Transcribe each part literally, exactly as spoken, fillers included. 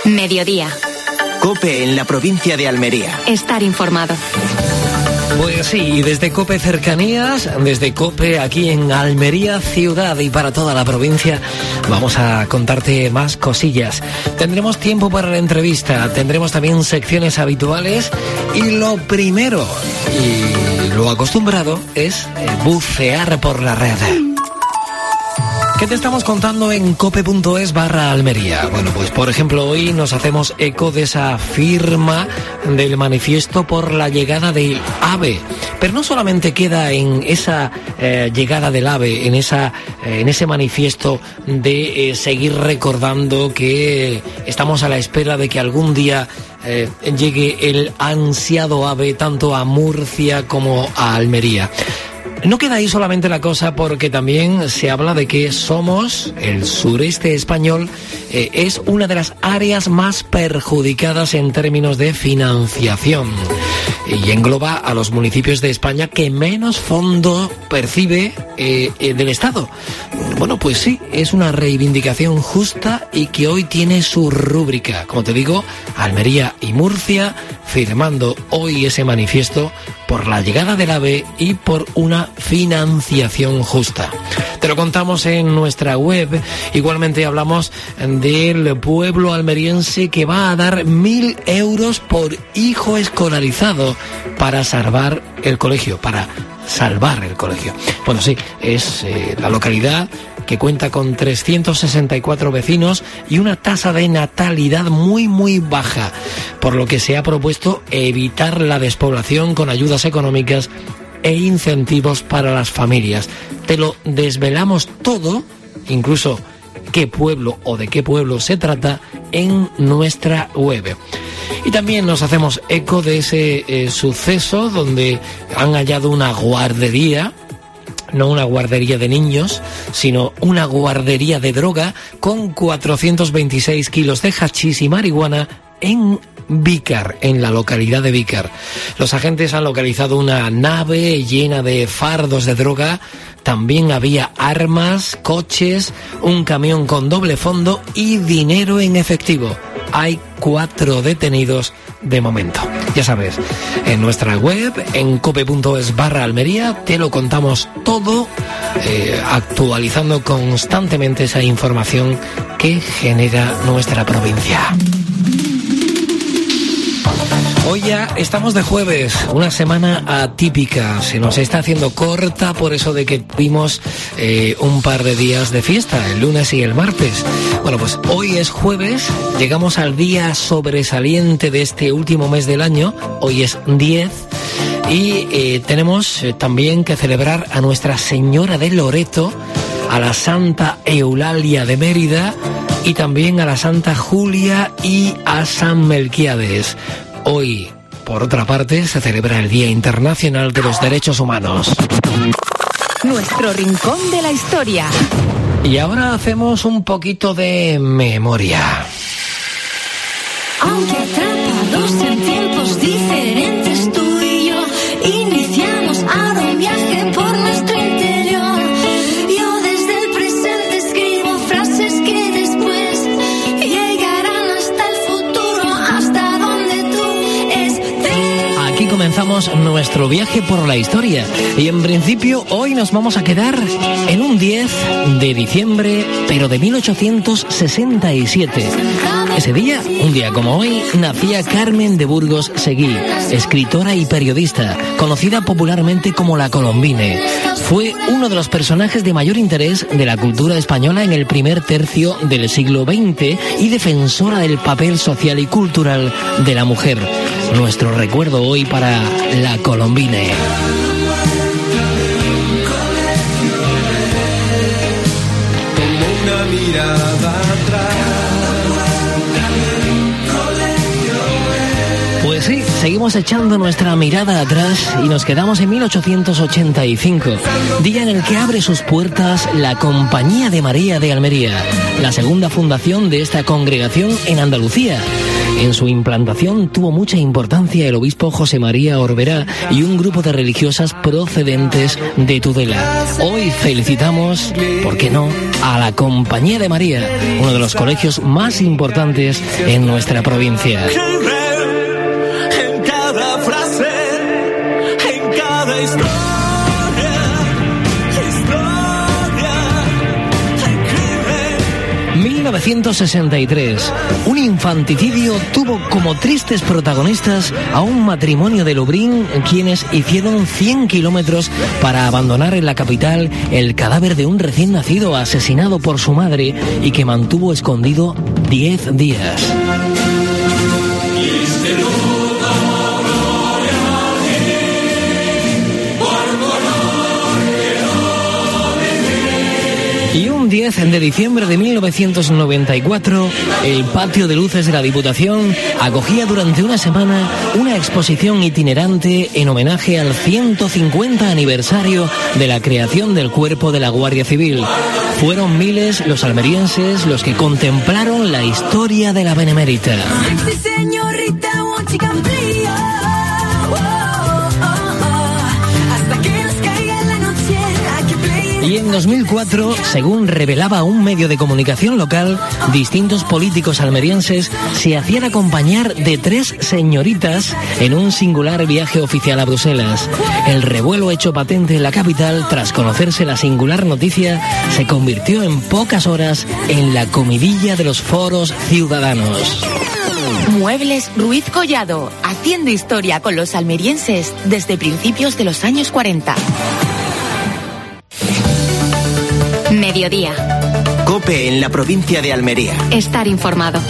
Mediodía. COPE en la provincia de Almería. Estar informado. Pues sí, y desde COPE Cercanías, desde COPE aquí en Almería ciudad y para toda la provincia, vamos a contarte más cosillas. Tendremos tiempo para la entrevista, tendremos también secciones habituales y lo primero y lo acostumbrado es bucear por la red. ¿Qué te estamos contando en cope.es barra Almería? Bueno, pues por ejemplo hoy nos hacemos eco de esa firma del manifiesto por la llegada del AVE. Pero no solamente queda en esa eh, llegada del AVE, en esa eh, en ese manifiesto de eh, seguir recordando que estamos a la espera de que algún día eh, llegue el ansiado AVE tanto a Murcia como a Almería. No queda ahí solamente la cosa, porque también se habla de que somos, el sureste español, eh, es una de las áreas más perjudicadas en términos de financiación y engloba a los municipios de España que menos fondo percibe eh, eh, del Estado. Bueno, pues sí, es una reivindicación justa y que hoy tiene su rúbrica. Como te digo, Almería y Murcia firmando hoy ese manifiesto por la llegada del AVE y por una financiación justa. Te lo contamos en nuestra web. Igualmente hablamos del pueblo almeriense que va a dar mil euros por hijo escolarizado para salvar el colegio, para salvar el colegio. Bueno, sí, es eh, la localidad que cuenta con trescientos sesenta y cuatro vecinos y una tasa de natalidad muy muy baja, por lo que se ha propuesto evitar la despoblación con ayudas económicas e incentivos para las familias. Te lo desvelamos todo, incluso qué pueblo o de qué pueblo se trata, en nuestra web. Y también nos hacemos eco de ese eh, suceso donde han hallado una guardería, no una guardería de niños, sino una guardería de droga con cuatrocientos veintiséis kilos de hachís y marihuana en Vícar, en la localidad de Vícar. Los agentes han localizado una nave llena de fardos de droga. También había armas, coches, un camión con doble fondo y dinero en efectivo. Hay cuatro detenidos de momento. Ya sabes, en nuestra web, en cope.es barra Almería, te lo contamos todo, eh, actualizando constantemente esa información que genera nuestra provincia. Hoy ya estamos de jueves, una semana atípica, se nos está haciendo corta por eso de que tuvimos eh, un par de días de fiesta, el lunes y el martes. Bueno, pues hoy es jueves, llegamos al día sobresaliente de este último mes del año, hoy es diez, y eh, tenemos eh, también que celebrar a Nuestra Señora de Loreto, a la Santa Eulalia de Mérida y también a la Santa Julia y a San Melquiades. Hoy, por otra parte, se celebra el Día Internacional de los Derechos Humanos. Nuestro rincón de la historia. Y ahora hacemos un poquito de memoria. Aunque atrapados en tiempos diferentes, tú y yo iniciamos ahora un viaje por nuestro interior. Yo desde el presente escribo frases que después llegarán hasta el futuro, hasta donde tú estés. Aquí comenzamos nuestro viaje por la historia y en principio hoy nos vamos a quedar en un diez de diciembre, pero de mil ochocientos sesenta y siete. Ese día, un día como hoy, nacía Carmen de Burgos Seguí, escritora y periodista, conocida popularmente como La Colombine. Fue uno de los personajes de mayor interés de la cultura española en el primer tercio del siglo veinte y defensora del papel social y cultural de la mujer. Nuestro recuerdo hoy para La Colombine. Como una mirada atrás. Pues sí, seguimos echando nuestra mirada atrás y nos quedamos en mil ochocientos ochenta y cinco, día en el que abre sus puertas la Compañía de María de Almería, la segunda fundación de esta congregación en Andalucía. En su implantación tuvo mucha importancia el obispo José María Orberá y un grupo de religiosas procedentes de Tudela. Hoy felicitamos, ¿por qué no?, a la Compañía de María, uno de los colegios más importantes en nuestra provincia. En cada frase, en cada historia. mil novecientos sesenta y tres. Un infanticidio tuvo como tristes protagonistas a un matrimonio de Lublin, quienes hicieron cien kilómetros para abandonar en la capital el cadáver de un recién nacido asesinado por su madre y que mantuvo escondido diez días. Y un diez de diciembre de mil novecientos noventa y cuatro, el patio de luces de la Diputación acogía durante una semana una exposición itinerante en homenaje al ciento cincuenta aniversario de la creación del Cuerpo de la Guardia Civil. Fueron miles los almerienses los que contemplaron la historia de la Benemérita. Y en dos mil cuatro, según revelaba un medio de comunicación local, distintos políticos almerienses se hacían acompañar de tres señoritas en un singular viaje oficial a Bruselas. El revuelo hecho patente en la capital tras conocerse la singular noticia se convirtió en pocas horas en la comidilla de los foros ciudadanos. Muebles Ruiz Collado, haciendo historia con los almerienses desde principios de los años cuarenta. Mediodía. COPE en la provincia de Almería. Estar informado.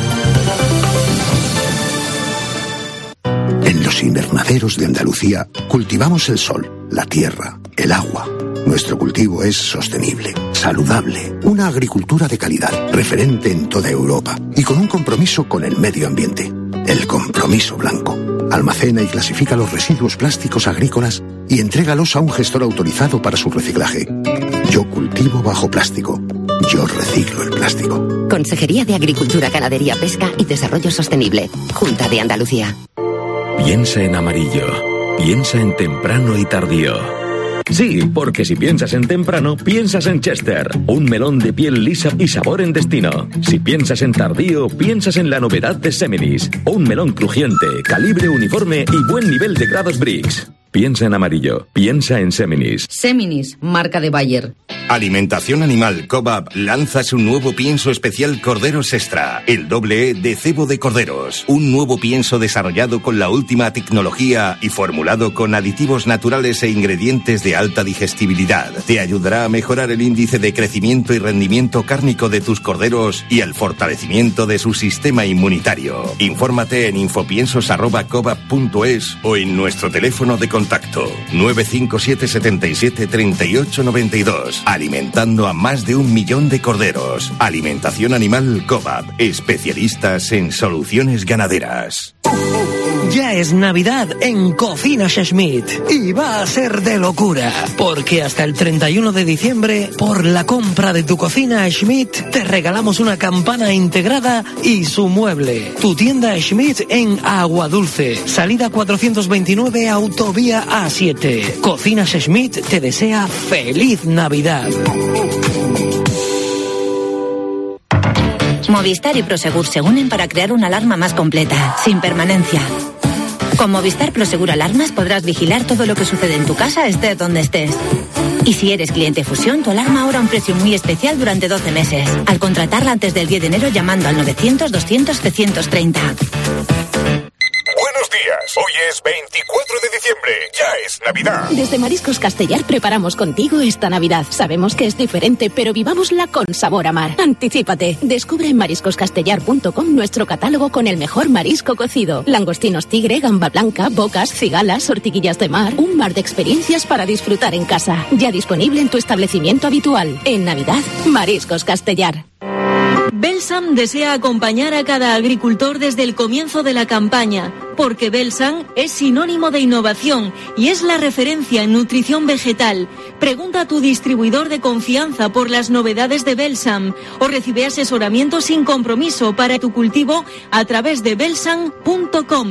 En los invernaderos de Andalucía cultivamos el sol, la tierra, el agua. Nuestro cultivo es sostenible, saludable, una agricultura de calidad, referente en toda Europa y con un compromiso con el medio ambiente. El Compromiso Blanco. Almacena y clasifica los residuos plásticos agrícolas y entrégalos a un gestor autorizado para su reciclaje. Yo cultivo bajo plástico. Yo reciclo el plástico. Consejería de Agricultura, Ganadería, Pesca y Desarrollo Sostenible. Junta de Andalucía. Piensa en amarillo. Piensa en temprano y tardío. Sí, porque si piensas en temprano, piensas en Chester, un melón de piel lisa y sabor en destino. Si piensas en tardío, piensas en la novedad de Seminis, un melón crujiente, calibre uniforme y buen nivel de grados Brix. Piensa en amarillo, piensa en Seminis. Seminis, marca de Bayer. Alimentación Animal Cobab lanza su nuevo pienso especial Corderos Extra, el doble E de cebo de corderos. Un nuevo pienso desarrollado con la última tecnología y formulado con aditivos naturales e ingredientes de alta digestibilidad. Te ayudará a mejorar el índice de crecimiento y rendimiento cárnico de tus corderos y al fortalecimiento de su sistema inmunitario. Infórmate en infopiensos arroba cobab punto es o en nuestro teléfono de contacto nueve cinco siete siete siete tres ocho nueve dos. Alimentando a más de un millón de corderos. Alimentación Animal Cobab, especialistas en soluciones ganaderas. Ya es Navidad en Cocinas Schmidt y va a ser de locura, porque hasta el treinta y uno de diciembre, por la compra de tu cocina Schmidt, te regalamos una campana integrada y su mueble. Tu tienda Schmidt en Agua Dulce, salida cuatrocientos veintinueve, autovía A siete. Cocinas Schmidt te desea feliz Navidad. Movistar y Prosegur se unen para crear una alarma más completa, sin permanencia. Con Movistar Prosegur Alarmas podrás vigilar todo lo que sucede en tu casa, estés donde estés. Y si eres cliente Fusión, tu alarma ahora a un precio muy especial durante doce meses. Al contratarla antes del diez de enero llamando al novecientos doscientos trescientos treinta. Buenos días, hoy es veinticuatro de diciembre, ya es Navidad. Desde Mariscos Castellar preparamos contigo esta Navidad. Sabemos que es diferente, pero vivámosla con sabor a mar. Anticípate, descubre en mariscos castellar punto com nuestro catálogo con el mejor marisco cocido. Langostinos tigre, gamba blanca, bocas, cigalas, ortiguillas de mar. Un mar de experiencias para disfrutar en casa. Ya disponible en tu establecimiento habitual. En Navidad, Mariscos Castellar. Belsam desea acompañar a cada agricultor desde el comienzo de la campaña, porque Belsam es sinónimo de innovación y es la referencia en nutrición vegetal. Pregunta a tu distribuidor de confianza por las novedades de Belsam o recibe asesoramiento sin compromiso para tu cultivo a través de belsam punto com.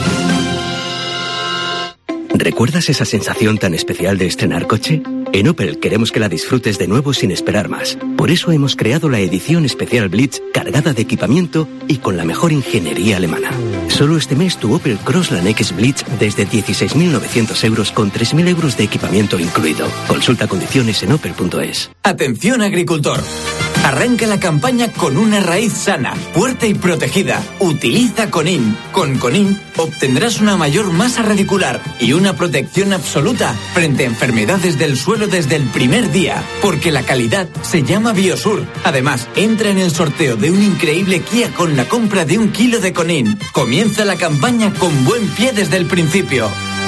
¿Recuerdas esa sensación tan especial de estrenar coche? En Opel queremos que la disfrutes de nuevo sin esperar más. Por eso hemos creado la edición especial Blitz cargada de equipamiento y con la mejor ingeniería alemana. Solo este mes tu Opel Crossland X Blitz desde dieciséis mil novecientos euros con tres mil euros de equipamiento incluido. Consulta condiciones en opel punto es. Atención agricultor. Arranca la campaña con una raíz sana, fuerte y protegida. Utiliza Conin. Con Conin obtendrás una mayor masa radicular y una protección absoluta frente a enfermedades del suelo desde el primer día, porque la calidad se llama Biosur. Además, entra en el sorteo de un increíble Kia con la compra de un kilo de Conin. Comienza la campaña con buen pie desde el principio.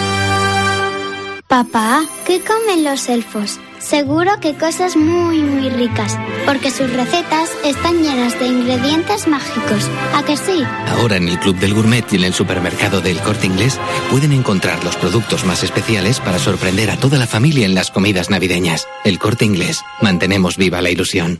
Papá, ¿qué comen los elfos? Seguro que cosas muy, muy ricas, porque sus recetas están llenas de ingredientes mágicos. ¿A que sí? Ahora en el Club del Gourmet y en el supermercado del Corte Inglés pueden encontrar los productos más especiales para sorprender a toda la familia en las comidas navideñas. El Corte Inglés. Mantenemos viva la ilusión.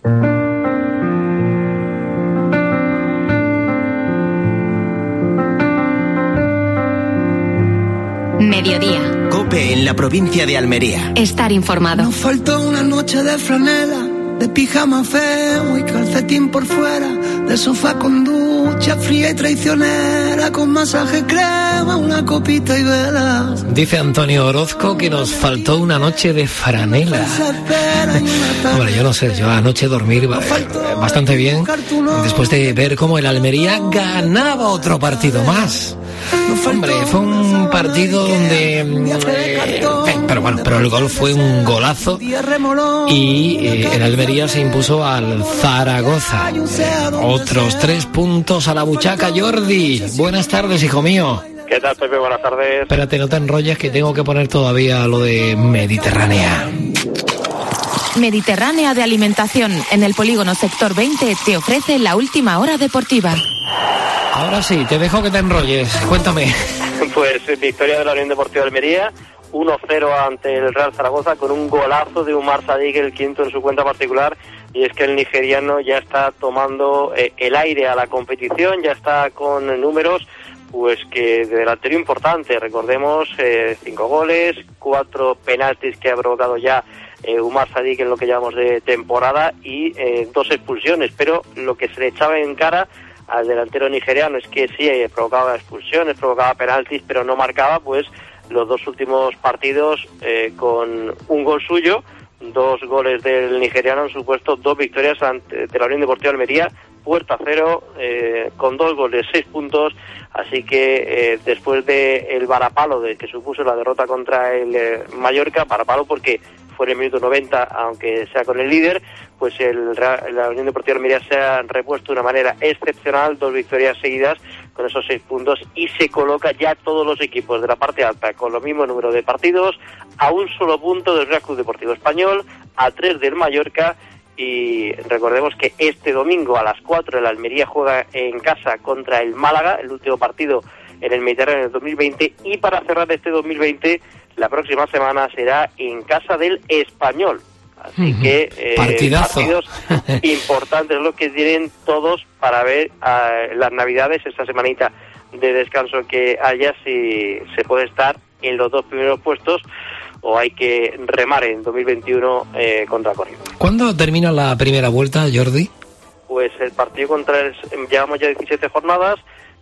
Mediodía. COPE en la provincia de Almería. Estar informado. Nos faltó una noche de franela, de pijama feo y calcetín por fuera, de sofá con ducha fría y traicionera, con masaje crema, una copita y velas. Dice Antonio Orozco que nos faltó una noche de franela. Hombre, yo no sé, yo anoche dormir bastante bien después de ver cómo el Almería ganaba otro partido más. Hombre, fue un partido donde... Eh, pero bueno, pero el gol fue un golazo y eh, el Almería se impuso al Zaragoza. Eh, otros tres puntos a la buchaca. Jordi, buenas tardes, hijo mío. ¿Qué tal, Pepe? Buenas tardes. Espérate, no te enrolles que tengo que poner todavía lo de Mediterránea. Mediterránea de Alimentación, en el polígono Sector veinte, te ofrece la última hora deportiva. Ahora sí, te dejo que te enrolles. Cuéntame. Pues victoria de la Unión Deportiva de Almería, uno cero ante el Real Zaragoza, con un golazo de Umar Sadiq, el quinto en su cuenta particular. Y es que el nigeriano ya está tomando eh, el aire a la competición, ya está con números pues que de delantero importante. Recordemos eh, cinco goles, cuatro penaltis que ha provocado ya eh, Umar Sadiq en lo que llamamos de temporada y eh, dos expulsiones. Pero lo que se le echaba en cara al delantero nigeriano es que sí, eh, provocaba expulsiones, provocaba penaltis, pero no marcaba. Pues los dos últimos partidos eh, con un gol suyo, dos goles del nigeriano, han supuesto dos victorias ante de la Unión Deportiva de Almería, puerta cero, eh, con dos goles, seis puntos. Así que eh, después de el varapalo de que supuso la derrota contra el eh, Mallorca, varapalo porque fue en el minuto noventa, aunque sea con el líder, pues el, la Unión Deportiva de Almería se ha repuesto de una manera excepcional, dos victorias seguidas con esos seis puntos, y se coloca ya todos los equipos de la parte alta con lo mismo número de partidos, a un solo punto del Real Club Deportivo Español, a tres del Mallorca. Y recordemos que este domingo a las cuatro el Almería juega en casa contra el Málaga, el último partido en el Mediterráneo del dos mil veinte, y para cerrar este dos mil veinte la próxima semana será en casa del Español. Así uh-huh. que eh, partidos importantes los que tienen todos para ver uh, las Navidades, esta semanita de descanso que haya, si se puede estar en los dos primeros puestos o hay que remar en dos mil veintiuno eh, contra corriente. ¿Cuándo termina la primera vuelta, Jordi? Pues el partido contra el, llevamos ya diecisiete jornadas,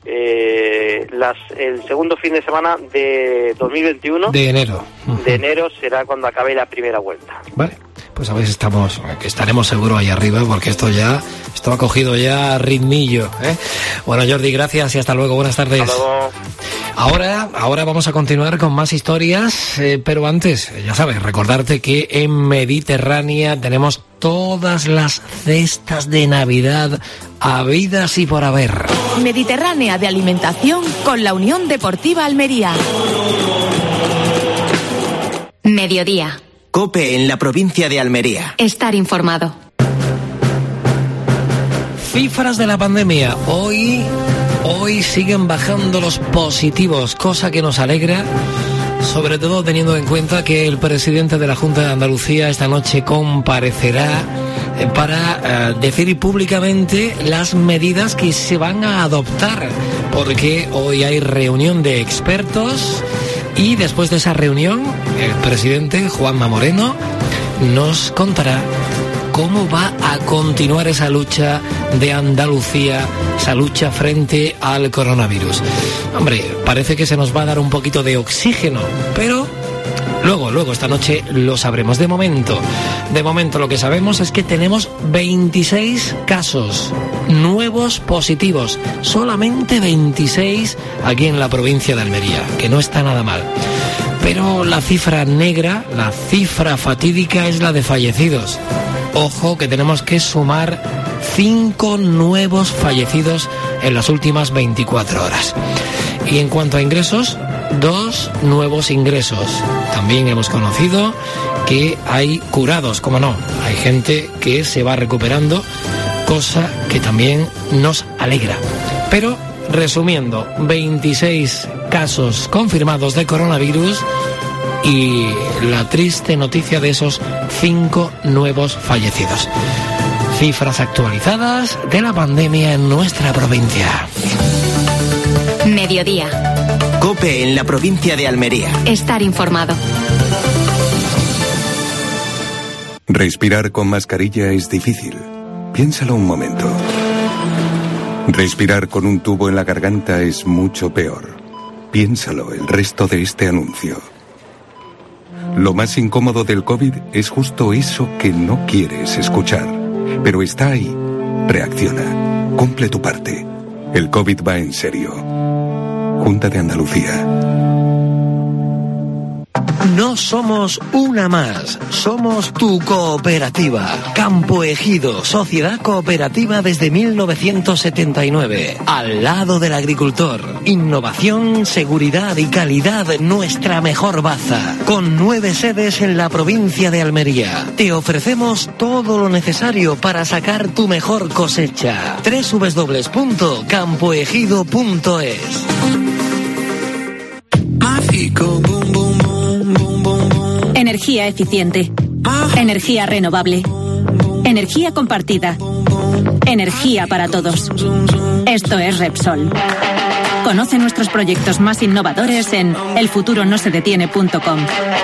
eh, las el segundo fin de semana de dos mil veintiuno. De enero. Uh-huh. De enero será cuando acabe la primera vuelta. Vale, pues a ver si estamos, que estaremos seguro ahí arriba, porque esto ya, esto ha cogido ya ritmillo, ¿eh? Bueno, Jordi, gracias y hasta luego, buenas tardes. Hasta luego. Ahora, ahora vamos a continuar con más historias, eh, pero antes, ya sabes, recordarte que en Mediterránea tenemos todas las cestas de Navidad habidas y por haber. Mediterránea de Alimentación con la Unión Deportiva Almería. Mediodía. COPE en la provincia de Almería. Estar informado. Cifras de la pandemia. Hoy, hoy siguen bajando los positivos, cosa que nos alegra, sobre todo teniendo en cuenta que el presidente de la Junta de Andalucía esta noche comparecerá para uh, decir públicamente las medidas que se van a adoptar, porque hoy hay reunión de expertos y después de esa reunión el presidente Juanma Moreno nos contará cómo va a continuar esa lucha de Andalucía, esa lucha frente al coronavirus. Hombre, parece que se nos va a dar un poquito de oxígeno, pero luego, luego esta noche lo sabremos. De momento, de momento lo que sabemos es que tenemos veintiséis casos nuevos positivos, solamente veintiséis aquí en la provincia de Almería, que no está nada mal. Pero la cifra negra, la cifra fatídica es la de fallecidos. Ojo que tenemos que sumar cinco nuevos fallecidos en las últimas veinticuatro horas. Y en cuanto a ingresos, dos nuevos ingresos. También hemos conocido que hay curados, como no, hay gente que se va recuperando, cosa que también nos alegra. Pero, resumiendo, veintiséis casos confirmados de coronavirus y la triste noticia de esos cinco nuevos fallecidos. Cifras actualizadas de la pandemia en nuestra provincia. Mediodía. COPE en la provincia de Almería. Estar informado. Respirar con mascarilla es difícil. Piénsalo un momento. Respirar con un tubo en la garganta es mucho peor. Piénsalo el resto de este anuncio. Lo más incómodo del COVID es justo eso que no quieres escuchar. Pero está ahí. Reacciona. Cumple tu parte. El COVID va en serio. Junta de Andalucía. No somos una más, somos tu cooperativa. Campo Ejido, sociedad cooperativa desde mil novecientos setenta y nueve. Al lado del agricultor. Innovación, seguridad y calidad, nuestra mejor baza. Con nueve sedes en la provincia de Almería. Te ofrecemos todo lo necesario para sacar tu mejor cosecha. doble u doble u doble u punto campo ejido punto es. Energía eficiente. Energía renovable. Energía compartida. Energía para todos. Esto es Repsol. Conoce nuestros proyectos más innovadores en el futuro no se detiene punto com.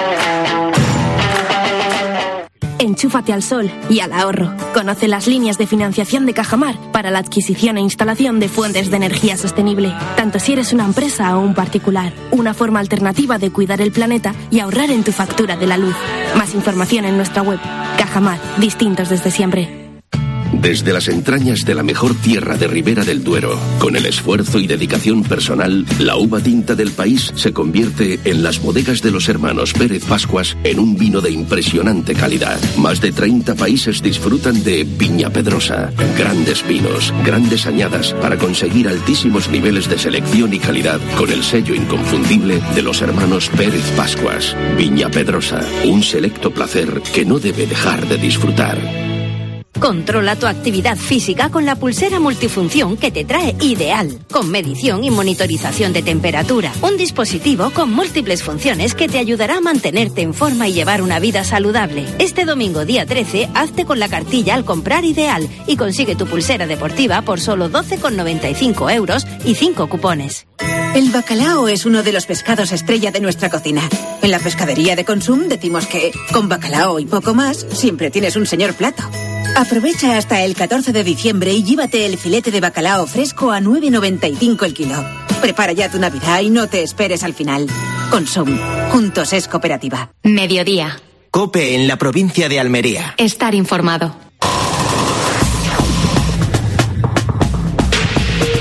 Enchúfate al sol y al ahorro. Conoce las líneas de financiación de Cajamar para la adquisición e instalación de fuentes de energía sostenible, tanto si eres una empresa o un particular. Una forma alternativa de cuidar el planeta y ahorrar en tu factura de la luz. Más información en nuestra web. Cajamar, distintos desde siempre. Desde las entrañas de la mejor tierra de Ribera del Duero, con el esfuerzo y dedicación personal, la uva tinta del país se convierte en las bodegas de los hermanos Pérez Pascuas en un vino de impresionante calidad. Más de treinta países disfrutan de Viña Pedrosa. Grandes vinos, grandes añadas para conseguir altísimos niveles de selección y calidad con el sello inconfundible de los hermanos Pérez Pascuas. Viña Pedrosa, un selecto placer que no debe dejar de disfrutar. Controla tu actividad física con la pulsera multifunción que te trae Ideal, con medición y monitorización de temperatura. Un dispositivo con múltiples funciones que te ayudará a mantenerte en forma y llevar una vida saludable. Este domingo día trece, hazte con la cartilla al comprar Ideal y consigue tu pulsera deportiva por solo doce con noventa y cinco euros y cinco cupones. El bacalao es uno de los pescados estrella de nuestra cocina. En la pescadería de Consum decimos que, con bacalao y poco más, siempre tienes un señor plato. Aprovecha hasta el catorce de diciembre y llévate el filete de bacalao fresco a nueve noventa y cinco el kilo. Prepara ya tu Navidad y no te esperes al final. Consum. Juntos es cooperativa. Mediodía. COPE en la provincia de Almería. Estar informado.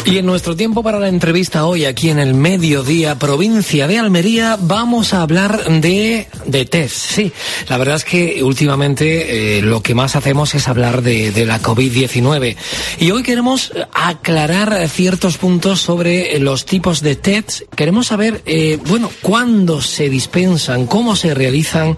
Y en nuestro tiempo para la entrevista hoy aquí en el Mediodía, provincia de Almería, vamos a hablar de, de test. Sí, la verdad es que últimamente eh, lo que más hacemos es hablar de, de la COVID diecinueve. Y hoy queremos aclarar ciertos puntos sobre los tipos de test. Queremos saber, eh, bueno, cuándo se dispensan, cómo se realizan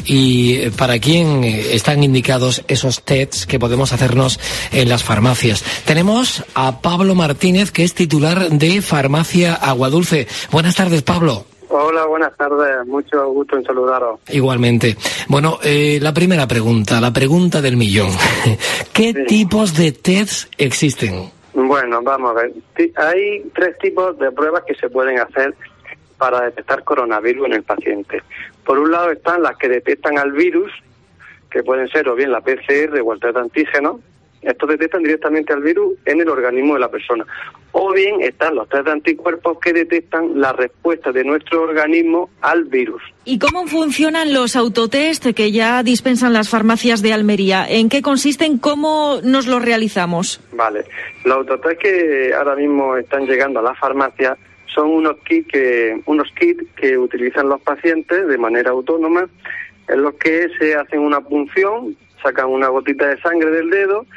y para quién están indicados esos tests que podemos hacernos en las farmacias. Tenemos a Pablo Martínez, que es titular de Farmacia Aguadulce. Buenas tardes, Pablo. Hola, buenas tardes. Mucho gusto en saludaros. Igualmente. Bueno, eh, la primera pregunta, la pregunta del millón. ¿Qué sí. tipos de tests existen? Bueno, vamos a ver. Hay tres tipos de pruebas que se pueden hacer para detectar coronavirus en el paciente. Por un lado están las que detectan al virus, que pueden ser o bien la P C R o el test de antígenos. Estos detectan directamente al virus en el organismo de la persona. O bien están los test de anticuerpos que detectan la respuesta de nuestro organismo al virus. ¿Y cómo funcionan los autotest que ya dispensan las farmacias de Almería? ¿En qué consisten? ¿Cómo nos los realizamos? Vale. Los autotest que ahora mismo están llegando a las farmacias son unos kits que, unos kits que utilizan los pacientes de manera autónoma, en los que se hacen una punción, sacan una gotita de sangre del dedo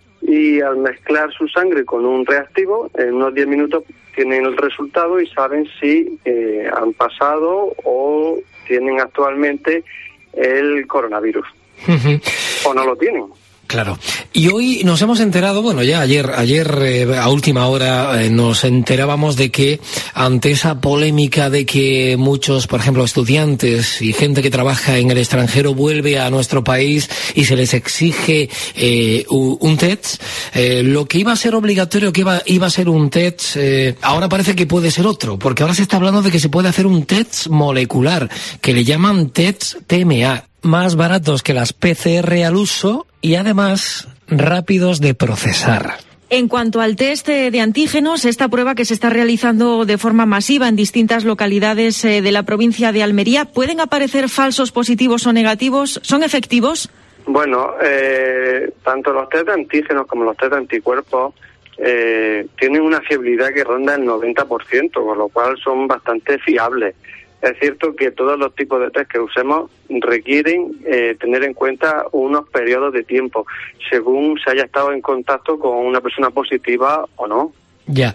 y al mezclar su sangre con un reactivo, en unos diez minutos tienen el resultado y saben si eh, han pasado o tienen actualmente el coronavirus. Uh-huh. O no lo tienen. Claro. Y hoy nos hemos enterado, bueno, ya ayer, ayer eh, a última hora eh, nos enterábamos de que ante esa polémica de que muchos, por ejemplo, estudiantes y gente que trabaja en el extranjero vuelve a nuestro país y se les exige eh, un test, eh, lo que iba a ser obligatorio, que iba, iba a ser un test, eh, ahora parece que puede ser otro, porque ahora se está hablando de que se puede hacer un test molecular, que le llaman test T M A. Más baratos que las P C R al uso y además rápidos de procesar. En cuanto al test de antígenos, esta prueba que se está realizando de forma masiva en distintas localidades de la provincia de Almería, ¿pueden aparecer falsos positivos o negativos? ¿Son efectivos? Bueno, eh, tanto los test de antígenos como los test de anticuerpos eh, tienen una fiabilidad que ronda el noventa por ciento, con lo cual son bastante fiables. Es cierto que todos los tipos de test que usemos requieren eh, tener en cuenta unos periodos de tiempo, según se haya estado en contacto con una persona positiva o no. Ya.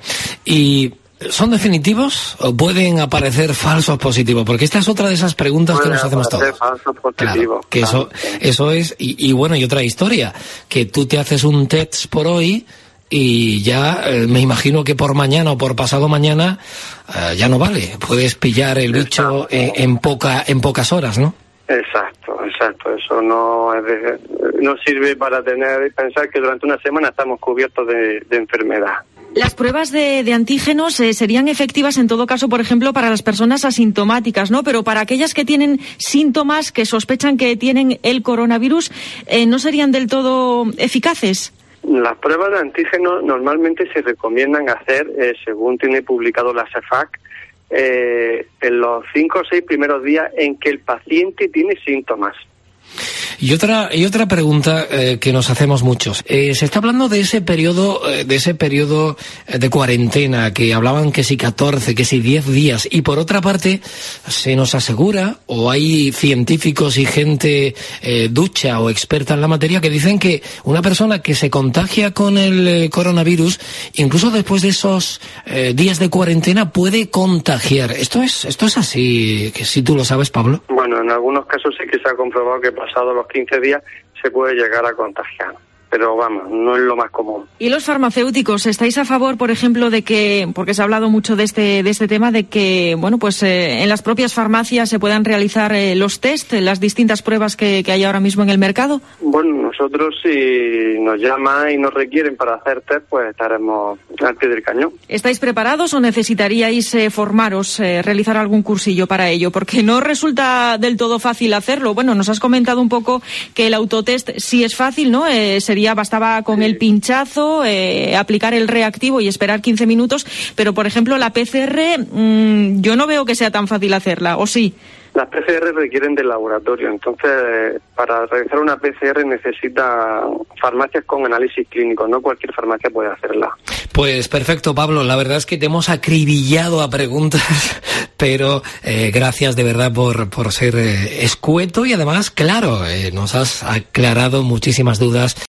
¿Y son definitivos o pueden aparecer falsos positivos? Porque esta es otra de esas preguntas Puede que nos hacemos todos. Falsos positivos. Claro, que eso, eso es, y, y bueno, y otra historia, que tú te haces un test por hoy y ya eh, me imagino que por mañana o por pasado mañana eh, ya no vale. Puedes pillar el bicho en, en poca en pocas horas, ¿no? Exacto, exacto. Eso no es de, no sirve para tener pensar que durante una semana estamos cubiertos de, de enfermedad. Las pruebas de, de antígenos eh, serían efectivas en todo caso, por ejemplo, para las personas asintomáticas, ¿no? Pero para aquellas que tienen síntomas, que sospechan que tienen el coronavirus, eh, ¿no serían del todo eficaces? Las pruebas de antígenos normalmente se recomiendan hacer, eh, según tiene publicado la CEFAC, eh, en los cinco o seis primeros días en que el paciente tiene síntomas. Y otra y otra pregunta eh, que nos hacemos muchos. Eh, se está hablando de ese periodo eh, de ese periodo de cuarentena que hablaban que si catorce, que si diez días. Y por otra parte se nos asegura, o hay científicos y gente eh, ducha o experta en la materia que dicen que una persona que se contagia con el eh, coronavirus, incluso después de esos eh, días de cuarentena, puede contagiar. Esto es esto es así, que si tú lo sabes, Pablo. Bueno, en algunos casos sí que se ha comprobado que pasados los quince días se puede llegar a contagiar, pero vamos, no es lo más común. ¿Y los farmacéuticos estáis a favor, por ejemplo, de que, porque se ha hablado mucho de este de este tema, de que, bueno, pues eh, en las propias farmacias se puedan realizar eh, los test, las distintas pruebas que, que hay ahora mismo en el mercado? Bueno, nosotros si nos llaman y nos requieren para hacer test, pues estaremos al pie del cañón. ¿Estáis preparados o necesitaríais eh, formaros, eh, realizar algún cursillo para ello? Porque no resulta del todo fácil hacerlo. Bueno, nos has comentado un poco que el autotest sí es fácil, ¿no? Eh, sería, bastaba con sí. el pinchazo, eh, aplicar el reactivo y esperar quince minutos, pero por ejemplo la P C R, mmm, yo no veo que sea tan fácil hacerla, ¿o sí? Las P C R requieren del laboratorio, entonces para realizar una P C R necesita farmacias con análisis clínico, no cualquier farmacia puede hacerla. Pues perfecto, Pablo, la verdad es que te hemos acribillado a preguntas, pero eh, gracias de verdad por, por ser eh, escueto y además, claro, eh, nos has aclarado muchísimas dudas